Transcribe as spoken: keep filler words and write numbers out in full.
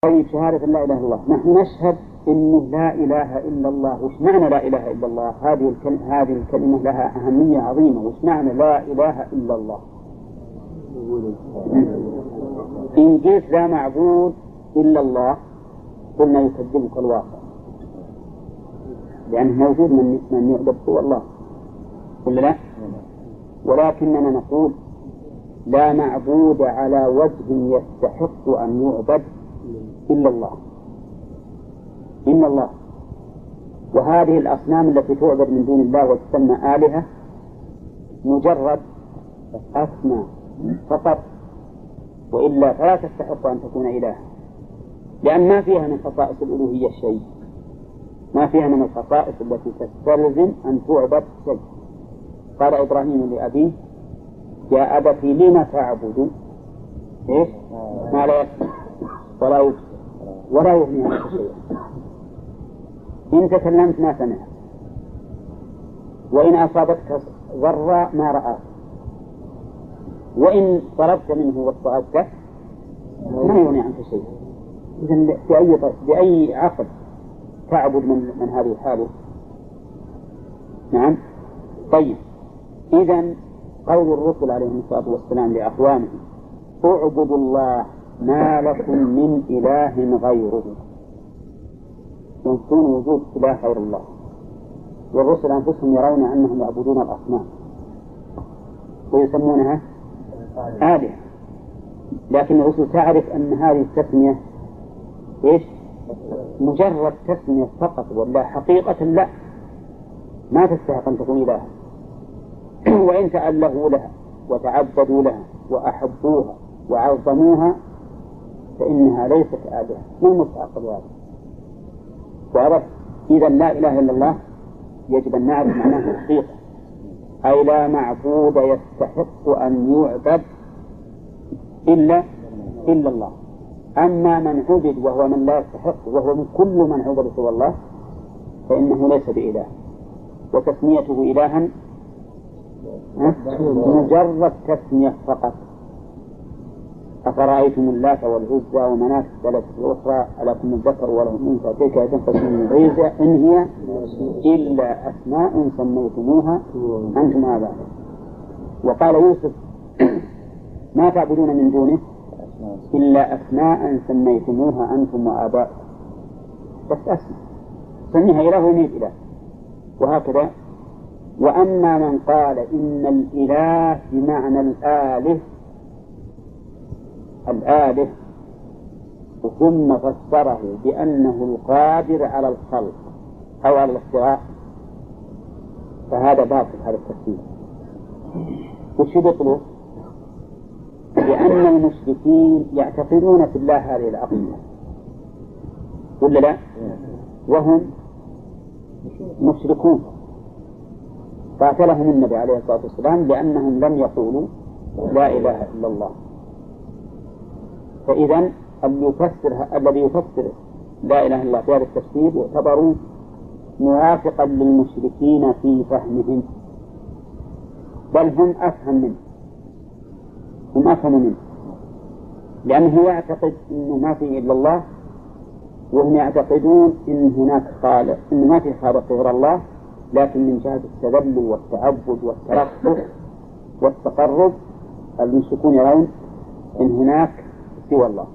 طيب شهادة لا إله إلا الله، نحن نشهد إنه لا إله إلا الله. وش معنى لا إله إلا الله؟ هذه الكلمة هذه الكلمة لها أهمية عظيمة. وش معنى لا إله إلا الله؟ إن قلت لا معبود إلا الله قلنا يكذبك الواقع، لأنه موجود من من يعبد هو الله، ولا لا؟ ولكننا نقول لا معبود على وجه يستحق أن يعبد إلا الله، إلا الله. وهذه الأصنام التي تعبد من دون الله وتسمى آلهة مجرد أسماء فقط، وإلا فلا تستحق أن تكون إلها، لأن ما فيها من خصائص الألوهية شيء، ما فيها من الخصائص التي تستلزم أن تعبد شيء. قال إبراهيم لأبيه يا أبت لم تعبد إيش؟ ما لا يسمع ولا يبصر ولا يغني عنك شيئا. إن تكلمت ما سمعت، وإن أصابتك ضرا ما رأى، وإن طلبت منه واستغفرته ما يغني عنك شيئا. إذن بأي بأي عقل تعبد من من هذه حاله؟ نعم. طيب إذن قول الرسل عليهم الصلاة والسلام لأقوامهم اعبدوا الله ما لكم من إله غيره، ينفون وجود إله غير الله. والرسل أنفسهم يرون أنهم يعبدون الأصنام ويسمونها آلهة، لكن الرسل تعرف أن هذه التسمية إيش؟ مجرد تسمية فقط، ولا حقيقة لا، ما تستحق أن تكون إلها. وإن تألهوا لها وتعبدوا لها وأحبوها وعظموها فإنها ليست آلهة، من مستحق هذا. وعرف إذا لا إله إلا الله يجب أن نعرف معناه الحقيقة، أي لا معبود يستحق أن يعبد إلا إلا الله. أما من عبد وهو من لا يستحق وهو من كل من عبد سوى الله فإنه ليس بإله، وتسميته إلها مجرد تسمية فقط. أفرأيتم اللات والعزى ومناة الثلاثة الأخرى ألكم الذكر وله الأنثى تلك تنقسم من غيظ إن هي إلا أسماء سميتموها أنتم آباؤكم. وقال يوسف ما تعبدون من دونه إلا أسماء سميتموها أنتم وآباؤكم، بس أسماء سميها إله وميت إله. وهكذا. وأما من قال إن الإله بمعنى الآله الآله ثم فسره بأنه القادر على الخلق أو على الاختراع فهذا باطل هذا التفسير. وش بطله؟ لأن المشركين يعتقدون في الله هذه العقيدة ولا لا؟ وهم مشركون قاتلهم النبي عليه الصلاة والسلام لأنهم لم يقولوا لا إله إلا الله. فإذا الذي يفسر الذي يفسر لا إله إلا الله في هذا التفسير يعتبر موافقا للمشركين في فهمهم، بل هم أفهم منه هم أفهم منه لأنه يعتقد أنه ما فيه إلا الله، وهم يعتقدون أن هناك خالق، أن ما في خالق غير الله، لكن من جهة التذلل والتعبد والترقب والتقرب المشركون يرون أن هناك سوى الله.